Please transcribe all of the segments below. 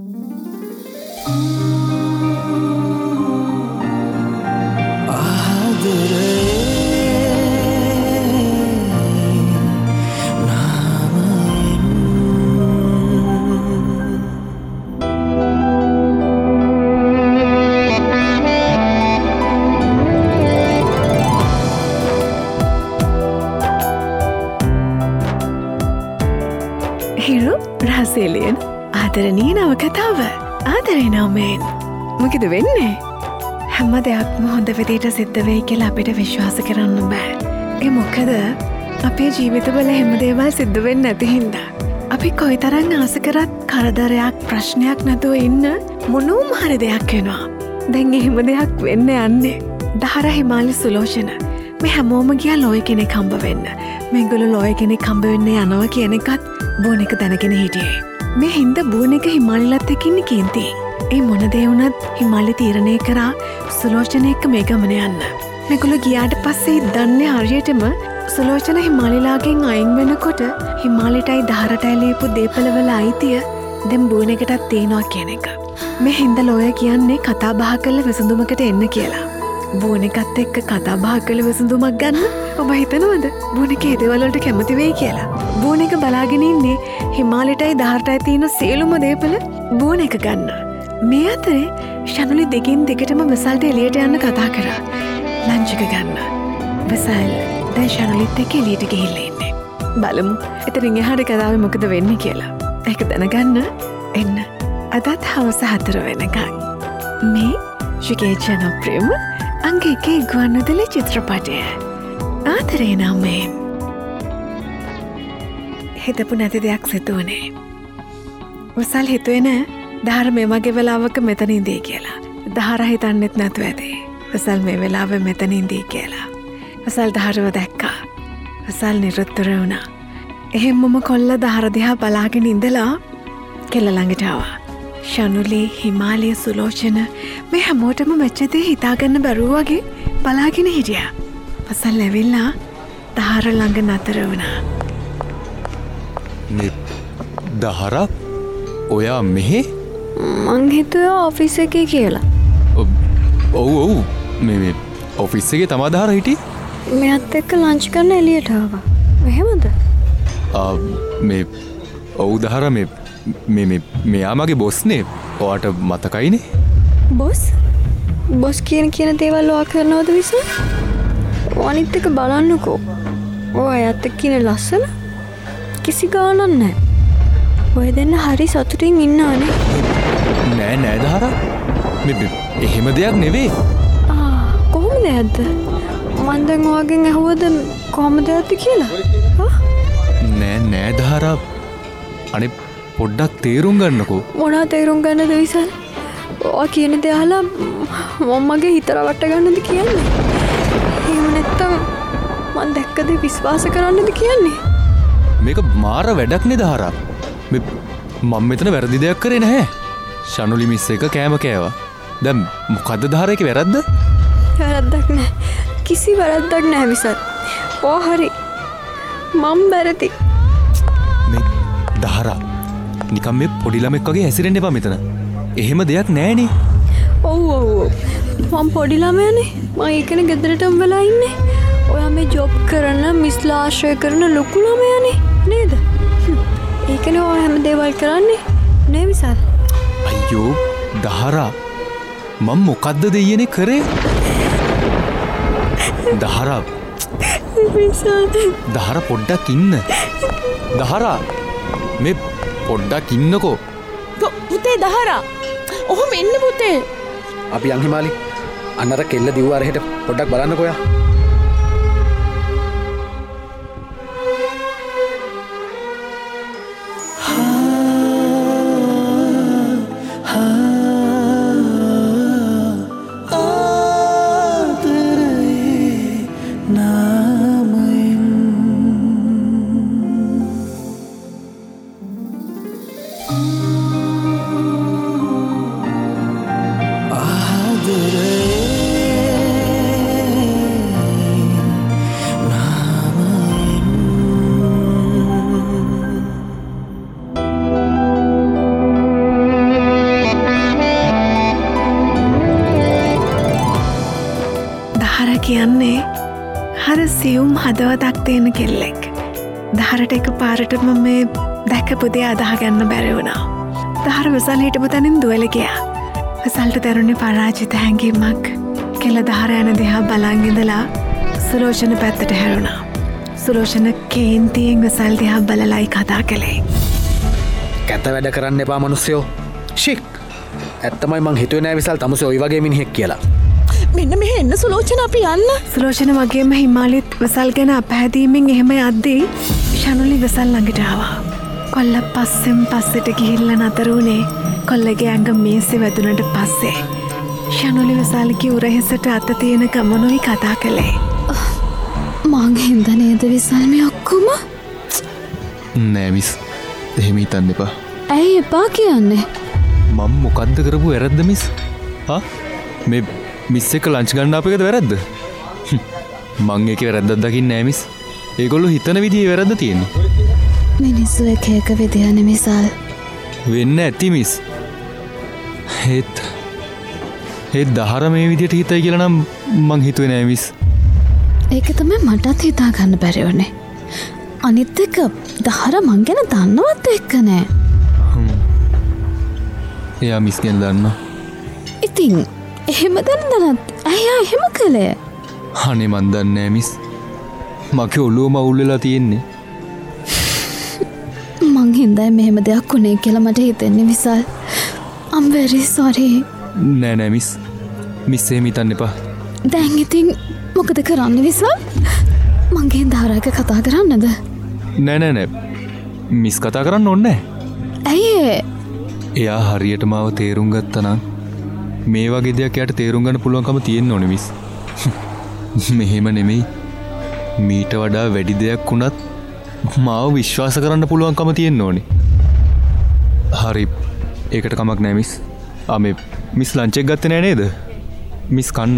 හිරු රහසේලියන් ආදරණීය නව කතාව ආදරේ නමෙන් මොකද වෙන්නේ හැම දෙයක්ම හොඳ විදිහට සිද්ධ වෙයි කියලා අපිට විශ්වාස කරන්න බෑ ඒ මොකද අපේ ජීවිතවල හැම දේවල් සිද්ධ වෙන්නේ නැති හින්දා අපි කොයිතරම් ආස කරත් කරදරයක් ප්‍රශ්නයක් නැතුව ඉන්න මොනෝම හරි දෙයක් වෙනවා දැන් එහෙම දෙයක් වෙන්න යන්නේ දහර හිමාලි සුලෝචන මේ හැමෝම ගියා ලෝය කෙනෙක් හම්බ වෙන්න මේගොල්ලෝ ලෝය කෙනෙක් හම්බ වෙන්න යනවා කියන එකත් බෝන එක දැනගෙන හිටියේ. මේ හින්දා බෝන එක හිමාලිලත් එක්ක ඉන්නේ කේන්ති. ඒ මොන දේ වුණත් හිමාලි තීරණය කරා සුලෝචන එක්ක මේ ගමන යන්න. මේගොල්ලෝ ගියාට පස්සේ දන්නේ හරියටම සුලෝචන හිමාලිලාගෙන් අයින් වෙනකොට හිමාලිටයි දහරටයි ලියපු දේපළවල අයිතිය දැන් බෝන එකටත් තියෙනවා කියන එක. මේ හින්දා ලෝය කියන්නේ කතා බහ කරලා විසඳුමකට එන්න කියලා. බෝන එකත් එක්ක කතා බහ කරලා විසඳුමක් ගන්න ඔබ හිතනවද බෝන එක ඒ දේවල් වලට කැමති වෙයි කියලා? බෝන එක බලාගෙන ඉන්නේ හිමාලයටයි දහරටයි තියෙන සියලුම දේපළ බෝන එක ගන්න. මේ අතරේ ශනුලි දෙකින් දෙකටම විසල්ට එළියට යන්න කතා කරා. ලන්ච් එක ගන්න. විසල් දැන් ශනුලිත් එක්ක එළියට ගිහිල්ලා ඉන්නේ. බලමු එතනින් එහාට කතාවේ මොකද වෙන්නේ කියලා. ඒක දැනගන්න එන්න. අදත් හවස 4 වෙනකන්. මේ ශිකේ ජනප්‍රියම අංක 1 ගුවන්විදුලි චිත්‍රපටය. ආදරේ නමෙන් හිතපු නැති දෙයක් සිදුවනේ. උසල් හිතුවේ නෑ දහර මේ වගේ වෙලාවක මෙතන ඉඳී කියලා. දහර හිතන්නෙත් නැතුව ඇති. උසල් මේ වෙලාවෙ මෙතන ඉඳී කියලා. උසල් දහරව දැක්කා. උසල් නිරුත්තර වුණා. එහෙම්මම කොල්ල දහර දිහා බලාගෙන ඉඳලා කෙල්ල ළඟට ආවා. ශනුලි හිමාලය සුලෝචන මේ හැමෝටම වෙච්ච දේ හිතාගන්න බැරුව වගේ බලාගෙන හිටියා. උසල් ඇවිල්ලා දහර ළඟ නතර වුණා. දහරක් ඔයා මෙහෙ මං හිතුවා ඔෆිස් එකේ කියලා. ඔව් මේ ඔෆිස් එකේ තමා දහර හිටියේ. මෙයත් එක්ක ලන්ච් කරන්න එළියට ආවා. එහෙමද? මේ ඔව් දහර මෙයා මගේ බොස්නේ. ඔයාට මතකයිනේ. බොස් කියන දේවල් ඔයා කරනවද විස? අනිත් එක බලන්නකෝ. ඔයාත් එක්ක ඉන්නේ ලස්සන. කිසි ගානක් නැහැ. ඔය දෙන්න හරි සතුටින් ඉන්නානේ. නෑ දහර. එහෙම දෙයක් නෙවෙයි. කොහොමද ඇද්ද? මන් දැන් ඔයාගෙන් අහුවද කොහොමද ඇද්ද කියලා? නෑ දහර. අනේ පොඩ්ඩක් තේරුම් ගන්නකෝ. මොනවා තේරුම් ගන්නද විසල්? ඔයා කියන දේ අහලා මම්මගේ හිත රවට්ට ගන්නද කියන්නේ? එහෙම නැත්තම් මන් දැක්ක දේ විශ්වාස කරන්නද කියන්නේ? මේක මාර වැඩක් නේ දහරා. මම මෙතන වැරදි දෙයක් කරේ නැහැ. ශනුලි මිස් එක කෑම කෑවා. දැන් මොකද්ද දහර එකේ වැරද්ද? වැරද්දක් නැහැ. කිසි වැරද්දක් නැහැ විසල්. ඔය හරි. මම වැරදි. මේ දහරා නිකම් මේ පොඩි ළමෙක් වගේ හැසිරෙන්න එපා මෙතන. එහෙම දෙයක් නැහනේ. ඔව් මම පොඩි ළමයානේ. මම ඒකනේ ගෙදරටම වෙලා ඉන්නේ. ඔයා මේ ජොබ් කරන මිස්ලා ආශ්‍රය කරන ලොකු ළමයානේ නේද? ඒකනේ ඔයා හැම දේවල් කරන්නේ නේ විසල්? අයියෝ දහරා මම මොකද්ද දෙයියනේ කරේ? දහරා විසල් දහරා පොඩ්ඩක් ඉන්න. දහරා මේ පොඩ්ඩක් ඉන්නකෝ. පුතේ දහරා ඔහොම එන්න පුතේ. අපි යන් හිමාලි අන්නර කෙල්ල දිව්වා රහෙට පොඩ්ඩක් බලන්නකෝ යා. කියන්නේ හර සියුම් හදවතක් තියෙන කෙල්ලෙක්. දහරට එක පාරටම මේ දැකපුදේ අදහගන්න බැරි වුණා. දහර වසල් හිටපු තැනින් දුවල ගියා. වසල්ට දරුණේ පරාජිත හැඟීමක්. කෙල්ල දහර යන දිහා බලන් ඉඳලා සුලෝචන පැත්තට හැරුණා. සුලෝචන කේන්තියෙන් වසල් දිහා බලලයි කතා කළේ. කැත වැඩ කරන්න එපා මනුස්සයෝ. ශික් ඇත්තමයි මං හිතුවේ නෑ විසල් තමුසේ ඔය වගේ මිනිහෙක් කියලා. මෙන්න මෙහෙ එන්න සුලෝචන අපි යන්න. සුලෝචන වගේම හිමාලිත් වසල් ගැන අපහැදීමෙන් එහෙම යද්දී ශනුලි වසල් ළඟට ආවා. කොල්ල පස්සෙන් පස්සට ගිහිල්ලා නතර වුණේ කොල්ලගේ ඇඟ මේසෙ වැදුනට පස්සේ. ශනුලි වසල්ගේ උරහිසට අත තියෙන ගමනුයි කතා කළේ. මං හින්ද නේද විසල් මේ ඔක්කොම? නෑ මිස් එහෙම හිතන්න එපා. ඇයි එපා කියන්නේ? මම මොකද්ද කරපු වැරද්ද මිස්? මේ මිස් එක ලන්ච් ගන්න අප එකද වැරද්ද? මං ඒකේ වැරද්දක් දකින්නේ නෑ මිස්. ඒගොල්ලෝ හිතන විදිහේ වැරද්ද තියෙන්නේ. මිනිස්සු එක විදිහනේ මිසල්. වෙන්න ඇති මිස්. ඒත් දහර මේ විදිහට හිතයි කියලා නම් මං හිතුවේ නෑ මිස්. ඒක තමයි මටත් හිතා ගන්න බැරි වුණේ. අනිත් එක දහර මං ගැන දන්නවත් එක්ක නෑ. එයා මිස් ගැන දන්නවා. ඉතින් එහෙම දන්නත් ඇයි එහෙම කළේ? අනේ මන් දන්නේ නෑ මිස්. මගේ ඔළුව මවුල් වෙලා තියෙන්නේ. මං හින්දා මෙහෙම දෙයක් වුණේ කියලා මට හිතෙන්නේ විසල්. I'm very sorry. නෑ මිස්. මිස් එහෙම හිතන්න එපා. දැන් ඉතින් මොකද කරන්නේ විසල්? මංගේ දහරක කතා කරන්නද? නෑ. මිස් කතා කරන්න ඕනේ නෑ. ඇයි? එයා හරියට මාව තේරුම් ගත්තා නම් මේ වගේ දෙයක් එයාට තේරුම් ගන්න පුළුවන්කම තියෙන්න ඕනේ මිස්. මෙහෙම නෙමෙයි. මීට වඩා වැඩි දෙයක් වුණත් මාව විශ්වාස කරන්න පුළුවන්කම තියෙන්න ඕනේ. හරි. ඒකට කමක් නෑ මිස්. මේ මිස් ලන්ච් එක ගත්තේ නෑ නේද? මිස් කන්න.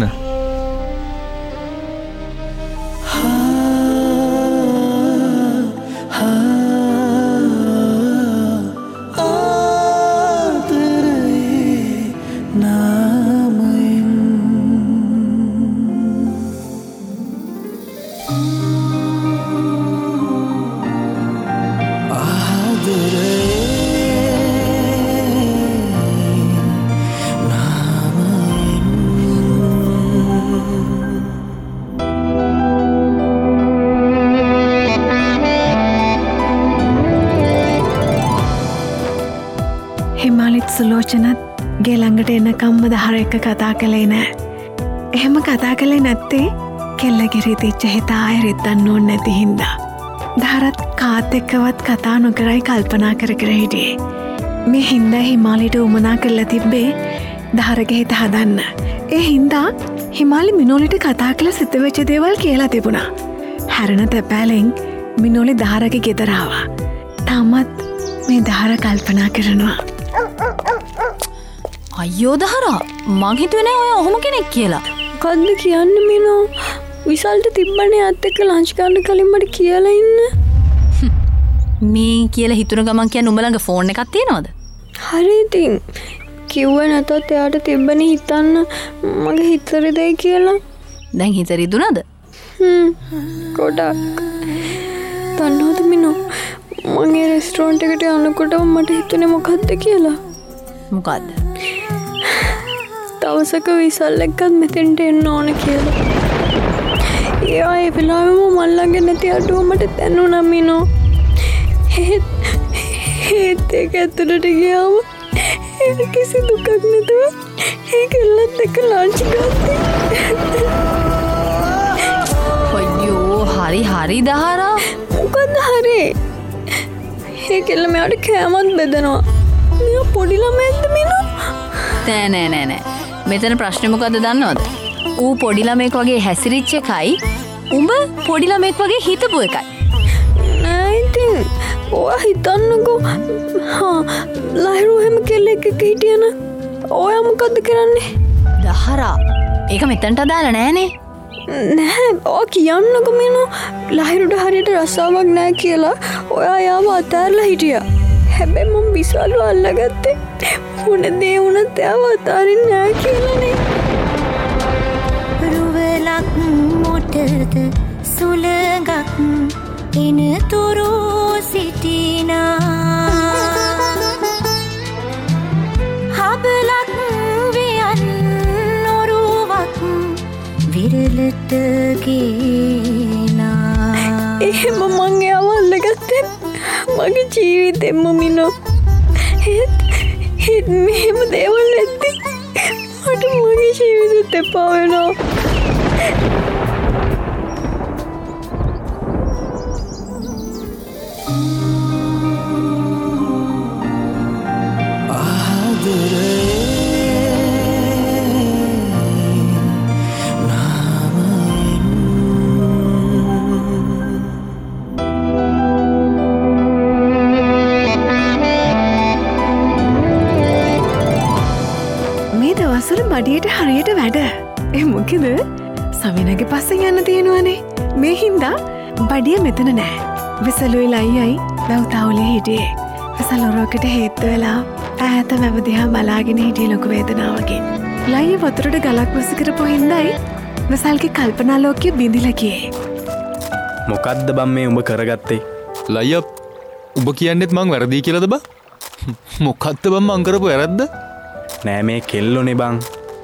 හිමාලිත් සුලෝචනත් ගේ ළඟට එනකම්ම දහර එක කතා කළේ නෑ. එහෙම කතා කළේ නැත්තේ කෙල්ලගේ රිතිච්ච හිත ආයෙ රිද්දන්න ඕනේ නැති හින්දා. දහරත් කාත් එක්කවත් කතා නොකරයි කල්පනා කර හිටියේ. මේ හින්දා හිමාලිට උමනා කරලා තිබ්බේ දහරගේ හිත හදන්න. ඒ හින්දා හිමාලි මිනෝලිට කතා කළ සිතවෙච්ච දේවල් කියලා තිබුණා. හැරෙන තැපෑලෙන් මිනෝලි දහරගේ ගෙදර ආවා. තාමත් මේ දහර කල්පනා කරනවා. අයියෝ දහරා මං හිතුවේ නෑ ඔය ඔහොම කෙනෙක් කියලා. මොකද්ද කියන්නේ මිනෝ? විසල්ට තිබ්බනේ අත් එක්ක ලන්ච් ගන්න කලින් මට කියලා ඉන්න. මේ කියලා හිතුන ගමන් කියන්නේ උඹ ළඟ ෆෝන් එකක් තියෙනවද? හරි ඉතින් කිව්ව නැතත් එයාට තිබ්බනේ හිතන්න මගේ හිත රිදෙයි කියලා. දැන් හිත රිදුනද? ගොඩක්. තන්නවද මිනෝ? මං ඒ රෙස්ටෝරන්ට් එකට යනකොට මට හිතුනේ මොකද්ද කියලා. මොකද්ද? දවසක විසල් එක්කත් මෙතෙන්ට එන්න ඕන කියලා. එයා ඒ වෙලාවෙම මල් ළඟ නැති අඩුව මට දැනුණා මිනෝ. ඒත් ඒක ඇතුළට ගියාම කිසි දුකක් නැතුව ඒ කෙල්ලත් එක්ක ලන්ච් ගත්තා. අයියෝ හරි දහරා. මොකද්ද හරි? ඒ කෙල්ල මෙයාට කෑමත් බෙදනවා. මෙයා පොඩි ළමයෙක්ද මිනෝ? නෑ. මෙතන ප්‍රශ්නේ මොකද්ද දන්නවද? ඌ පොඩි ළමෙක් වගේ හැසිරිච්ච එකයි උඹ පොඩි ළමෙක් වගේ හිතපු එකයි. නෑ ඉතින් ඔයා හිතන්නකෝ. ලහිරු හැම කෙල්ලෙක් එක්ක හිටියන ඔයා මොකද්ද කරන්නේ? දහරා ඒක මෙතනට අදාළ නෑනේ. නෑ ඔයා කියන්නකෝ මිනෝ. ලහිරුට හරියට රස්සාවක් නෑ කියලා ඔයා යාව අතාරලා හිටියා. හැබැයි මම විසල්ව අල්ලගත්තේ මොන දේ වුණත් එයාව අතාරින්නේ නෑ කියලානේ. හබලක් මොටද සුළඟක් එනතුරු සිටිනා හබලක් වියන් නොරුවක් විරලට ගේනා එහෙම මං එයාව අල්ලගත්තේ මගේ ජීවිතෙම මිනෝ හිත් මෙහෙම දේවල් නැති මට මගේ ජීවිතෙත් එපා වෙනවා බඩියට හරියට වැඩ මොකද සවිනගේ පස්සෙන් යන්න තියෙනවනේ මේ හින්දා බඩිය මෙතන නෑ විසලුයි ලයියයි වැව්තාවුලේ හිටියේ විසලොරෝකට හේත්තු වෙලා ඈත වැවදිහා බලාගෙන හිටිය ලොකු වේදනාවකින් ලයිය වතුරට ගලක් වසි කරපු හින්දායි විසල්ගේ කල්පනා ලෝකය බිඳිලා ගියේ මොකද්ද බම් මේ උඹ කරගත්තේ ලයිය උඹ කියන්නෙත් මං වැරදි කියලාද බං මොකද්ද බම් මං කරපු වැරද්ද නෑ මේ කෙල්ලෝනේ බං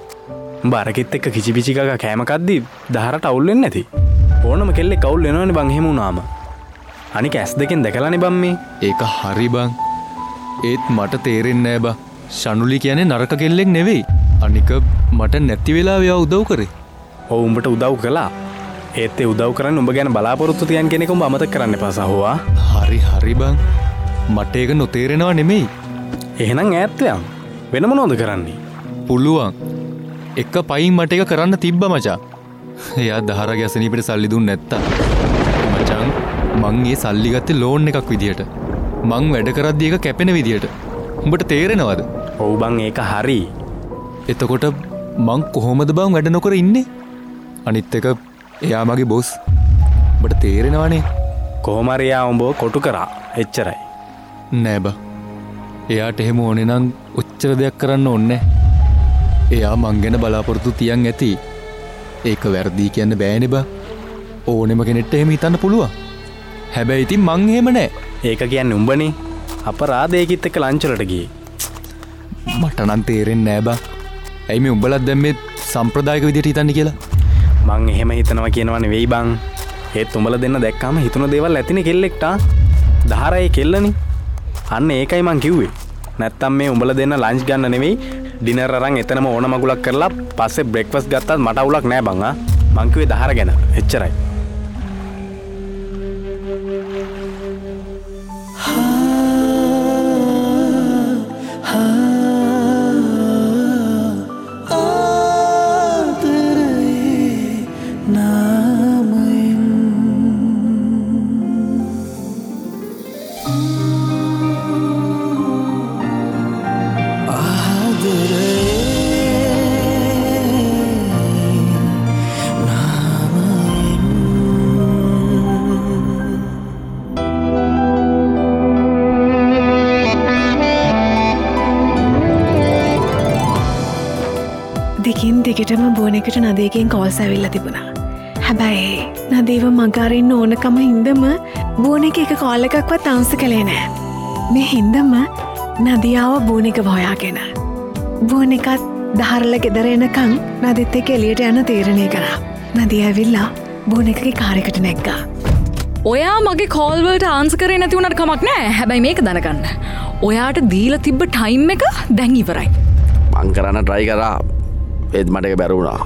බාරකෙත් එක්ක කිචිපිචි කකා කෑම කද්දි දහරට අවුල් වෙන්නේ නැති ඕනම කෙල්ලෙක් අවුල් වෙනවනේ බං එහෙම වුණාම අනික ඇස් දෙකෙන් දැකලානේ බං මේ ඒක හරි බං ඒත් මට තේරෙන්නේ නෑ බං ෂනුලි කියන්නේ නරක කෙල්ලෙක් නෙවෙයි අනික මට නැති වෙලාව එයා උදව් කරේ ඔව් උඹට උදව් කළා ඒත් ඒ උදව් කරන්නේ උඹ ගැන බලාපොරොත්තු තියන් කෙනෙක් උඹ අමතක කරන්න එපා සහෝවා හරි බං මට ඒක නොතේරෙනවා නෙමෙයි එහෙනම් ඈත් යන් වෙන මොනවද කරන්නේ පුළුවන් එක පයින් මට එක කරන්න තිබ්බ මචා එයා දහර ගැසනීපට සල්ලි දුන්න නැත්තා මචං මං ඒ සල්ලි ගත්තේ ලෝන් එකක් විදියට මං වැඩ කරද්දී එක කැපෙන විදියට උඹට තේරෙනවද ඔව් බං ඒක හරි එතකොට මං කොහොමද බං වැඩ නොකර ඉන්නේ අනිත් එක එයා මගේ බොස් උඹට තේරෙනවනේ කොහොම හරි එයා උඹව කොටු කරා එච්චරයි නෑ බං එයාට එහෙම ඕනේ නම් ඔච්චර දෙයක් කරන්න ඕනේ එයා මං ගැන බලාපොරොත්තු තියන් ඇති ඒක වැරදි කියන්න බෑනේ බං ඕනෙම කෙනෙක්ට එහෙම හිතන්න පුළුවන් හැබැයි ඉතින් මං එහෙම නෑ ඒක කියන්නේ උඹනේ අපරාධයකිත් එක්ක ලන්ච් වලට ගියේ මට නම් තේරෙන්නේ නෑ බං ඇයි මේ උඹලත් දැන් මේ සම්ප්‍රදායික විදියට හිතන්නේ කියලා මං එහෙම හිතනවා කියනවා නෙවෙයි බං ඒත් උඹලා දෙන්න දැක්කාම හිතුන දේවල් ඇතිනේ කෙල්ලෙක්ට දහරයි කෙල්ලනේ අන්න ඒකයි මං කිව්වේ නැත්තම් මේ උඹලා දෙන්න ලන්ච් ගන්න නෙවෙයි ඩිනර් අරන් එතනම ඕන මගුලක් කරලා පස්සේ බ්‍රෙක්ෆාස්ට් ගත්තත් මට අවුලක් නෑ බං මං කිව්වේ දහර ගැන එච්චරයි දිගටම බෝනෙකට නදයකින් කෝල්ස් ඇවිල්ලා තිබුණා. හැබැයි නදීව මගාරින්න ඕනකම හින්දම බෝනෙක එක කෝල් එකක්වත් අවුස කළේ නෑ. මේ හින්දම නදියාව බෝනෙක හොයාගෙන. බෝනෙකත් දහරල ගෙදර එනකං නදිත් එක්ක එළියට යන තීරණය කරා. නදිය ඇවිල්ලා බෝනෙකගේ කාර් එකට නැග්ගා. ඔයා මගේ කෝල් වලට ආන්සර් කරේ නැති වුණාට කමක් නෑ. හැබැයි මේක දැනගන්න. ඔයාට දීලා තිබ්බ ටයිම් එක දැන් ඉවරයි. මං කරන්න try කරා. ඒත් මට ඒක බැරි වුණා.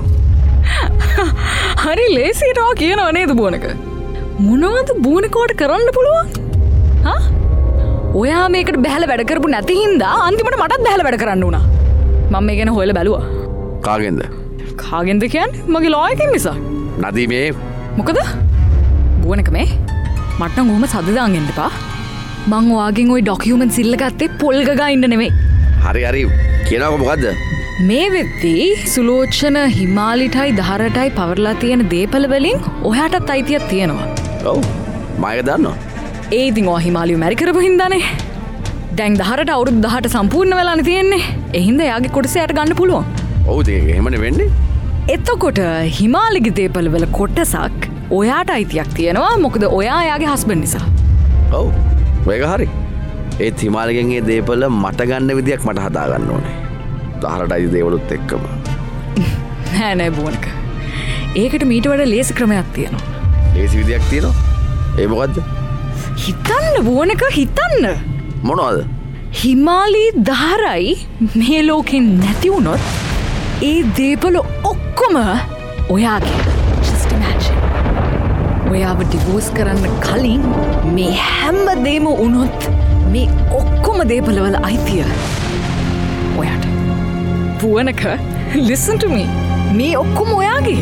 හරි ලේසියට කියනව නේද බෝනක? මොනවද බෝනකවට කරන්න පුළුවන්? හා? ඔයා මේකට බැහැලා වැඩ කරපු නැති හින්දා අන්තිමට මටත් බැහැලා වැඩ කරන්න වුණා. මම මේ ගැන හොයලා බැලුවා. කාගෙන්ද? කාගෙන්ද කියන්නේ? මගේ ලෝයකින් නිසා. නදී මේ මොකද? බෝනක මේ මට නම් ඔහොම සද්ද දාන් එන්න එපා. මං ඔයාගෙන් ওই ඩොකියුමන්ට්ස් ඉල්ල ගත්තේ පොල් ගගා ඉන්න නෙමෙයි. හරි කියනකො මොකද්ද? මේ වෙද්දී සුලෝචන හිමාලිටයි දහරටයි පවර්ලා තියෙන දේපල වලින් ඔයාටත් අයිතියක් තියෙනවා. ඔව් මම ඒක දන්නවා. ඒ ඉතින් ඔයා හිමාලිය මැරි කරපු හින්දානේ. දැන් දහරට අවුරුදු 18 සම්පූර්ණ වෙලානේ තියෙන්නේ. ඒ හින්දා එයාගේ කොටස යට ගන්න පුළුවන්. ඔව් ඒක එහෙමනේ වෙන්නේ. එතකොට හිමාලිගේ දේපළවල කොටසක් ඔයාට අයිතියක් තියෙනවා මොකද ඔයා එයාගේ හස්බන්ඩ් නිසා. ඔව් මේක හරි. ඒත් හිමාලගෙන් ඒ දේපළ මට ගන්න විදියක් මට හදාගන්න ඕනේ. දහරට අයිති දේවලුත් එක්කම. නෑ බෝනක. ඒකට මීට වඩා ලේසි ක්‍රමයක් තියෙනවා. ලේසි විදියක් තියෙනවා? ඒ මොකද්ද? හිතන්න බෝනක හිතන්න. මොනවද? හිමාලී දහරයි මේ ලෝකෙන් නැති වුණොත් ඒ දේපළ ඔක්කොම ඔයාගේ. Just imagine. ඔයාව ඩිවෝස් කරන්න කලින් මේ හැම දේම වුණොත් මේ ඔක්කොම දේපළවල අයිතිය ඔයාට. පුවනක listen to me. මේ ඔක්කොම ඔයාගේ.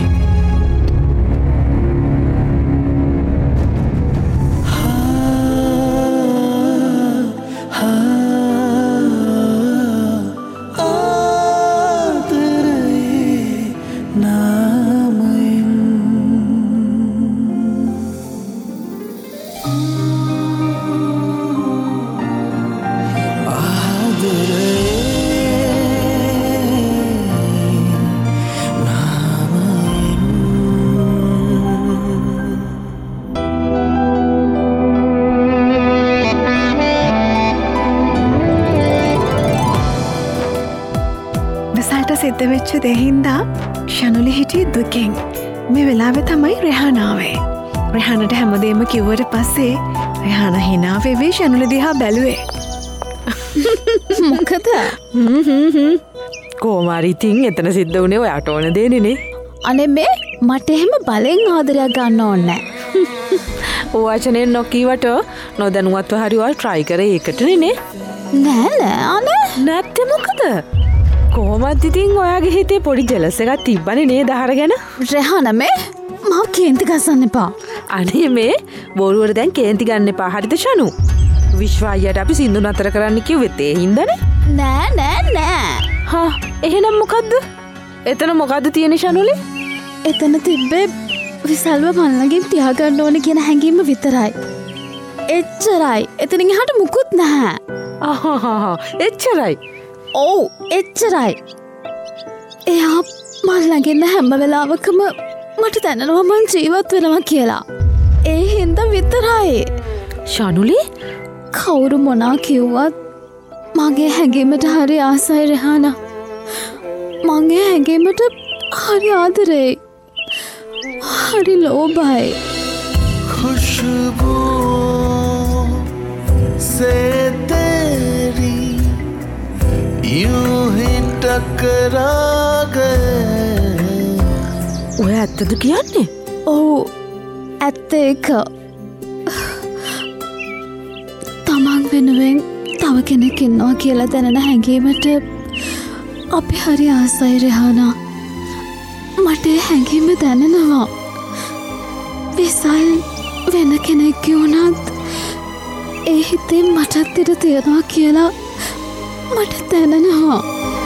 සිද්ධ වෙච්ච දෙහින්දා ශනුලි හිටිය දුකෙන් මේ වෙලාවෙ තමයි රෙහානාවේ. රෙහානට හැමදේම කිව්වට පස්සේ රෙහාන හිනාවෙවේ ශනුලි දිහා බැලුවේ. මොකද? කෝමාරිතින් එතන සිද්ධ වුණේ ඔයාට ඕන දේනේ. අනේ මේ මට එහෙම බලෙන් ආදරයක් ගන්න ඕනේ වචනෙන් නොකීවට නොදැනුවත්ව හරි ඔයා try කරේ ඒකටනේ නේ. නෑ අනේ නැත්තේ මොකද? කොහොමද ඉතින් ඔයාගේ හිතේ පොඩි ජෙලස් එකක් තිබ්බනේ නේද දහර ගැන? රෙහාන මේ මාව කේන්ති ගස්සන්න එපා. අනේ මේ බොරුවට දැන් කේන්ති ගන්න එපා. හරිද ශනු? විශ්වාසයට අපි සින්දු නතර කරන්න කිව්වෙත් ඒ හින්දානේ. නෑ. හා එහෙනම් මොකද්ද? එතන මොකද්ද තියෙන්නේ ශනුලි? එතන තිබ්බේ විසල්ව මල්ලගෙන් තියාගන්න ඕන කියන හැඟීම විතරයි. එච්චරයි. එතනින් එහාට මුකුත් නැහැ. එච්චරයි. ඔව් එච්චරයි. එයා මල්ලගෙන්න හැම වෙලාවකම මට දැනෙනවා මං ජීවත් වෙනවා කියලා. ඒ හින්දා විතරයි. ශනුලි කවුරු මොනා කිව්වත් මගේ හැඟීමට හරි ආසයි රෙහානා. මගේ හැඟීමට හරි ආදරේ. हरी लोभाई खुशबू से तेरी यूं ही टकरा गए. ඔය ඇත්තද කියන්නේ? ඔව් ඇත්ත ඒක. තමන් වෙනුවෙන් තව කෙනෙක් ඉන්නවා කියලා දැනෙන හැඟීමට අපි හරි ආසයි රෙහානා. මට හැඟීම දැනෙනවා. විසල් වෙන කෙනෙක් වුණත් ඒ හිතේ මටත් ඉඩ තියෙනවා කියලා මට දැනෙනවා.